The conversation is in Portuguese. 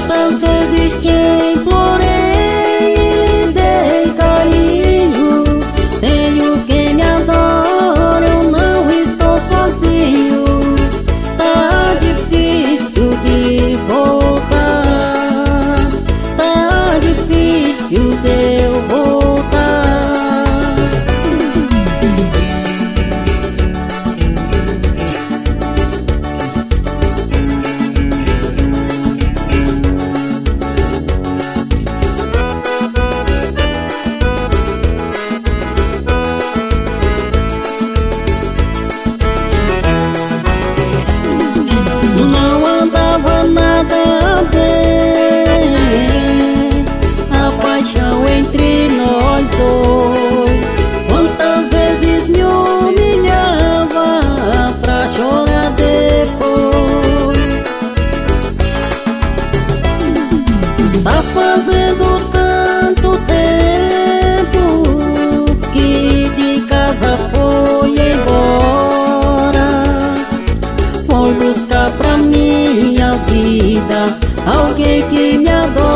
Quantas vezes te implorei e lhe dei carinho. Tenho quem me adora, eu não estou sozinho. Tá difícil de voltar, tá difícil de eu voltar. Não andava nada bem a paixão entre nós dois. Quantas vezes me humilhava pra chorar depois. Está fazendo tanto tempo que de casa foi embora. Foi buscar pra minha vida alguém que me adora.